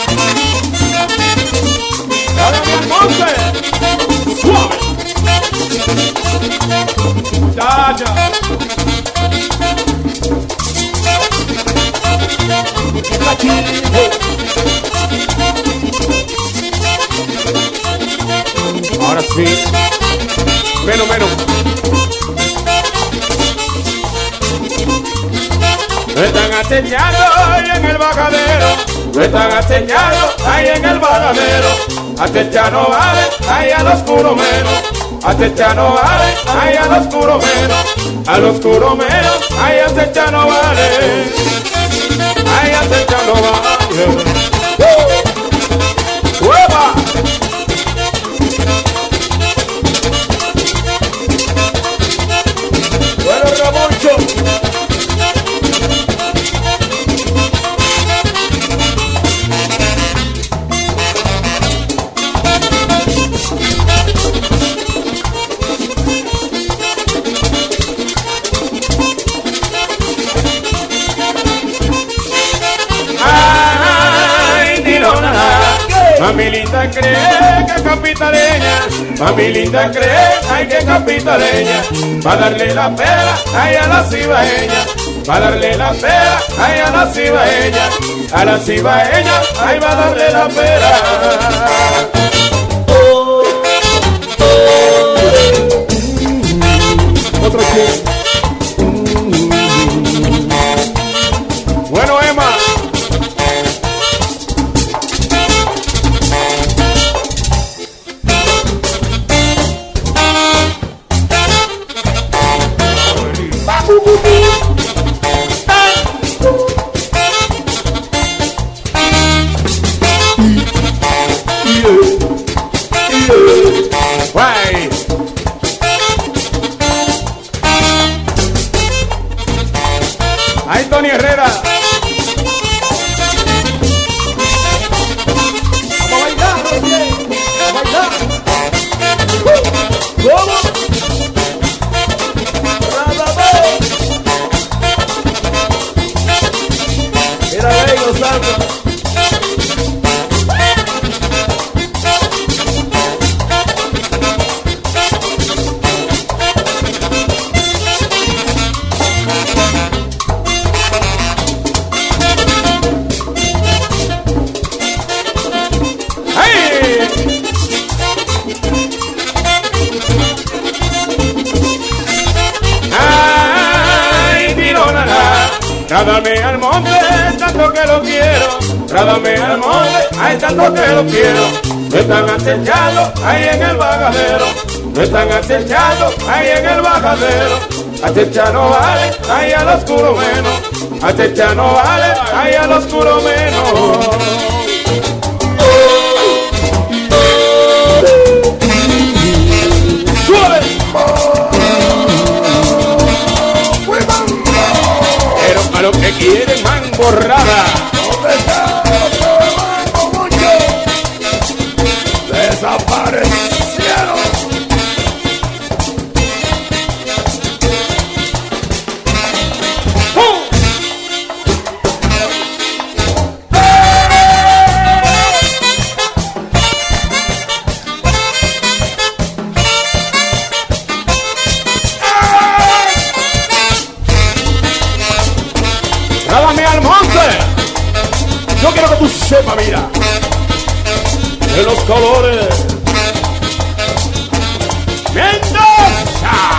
Dale al monte. Suave. Muchacha. Ahora sí. Menos. Lo están acechando ahí en el bajadero. Lo están acechando ahí en el bajadero. Acechar no vale, ahí al oscuro menos. Acechar no vale, ahí al oscuro menos. Al oscuro menos, ahí acechar no vale. Ahí acechar no vale. ¡Hueva! Bueno, Ramoncho. Mami linda cree que capitaleña, mami linda cree, ay que capitaleña, va darle la pera, ay a la cibaeña, va darle la pera, ay a la cibaeña, a la cibaeña, ay va a darle la pera. Otro chiste. Bueno, Emma. Guay. Ahí Tony Herrera. Vamos a bailar, a bailar. ¿Cómo? Mira ahí gozando. Trádame al monte, tanto que lo quiero. Trádame al monte, ay, tanto que lo quiero. Me están acechando ahí en el bajadero. Me están acechando ahí en el bajadero. Acechar no vale, ahí al oscuro menos. Acechar no vale, ahí al oscuro menos. A lo que quieren mamborrada. ¿Dónde está otro mucho? Desaparecieron. Trádame al monte. Yo quiero que tú sepas, mira, de los colores. Mendoza.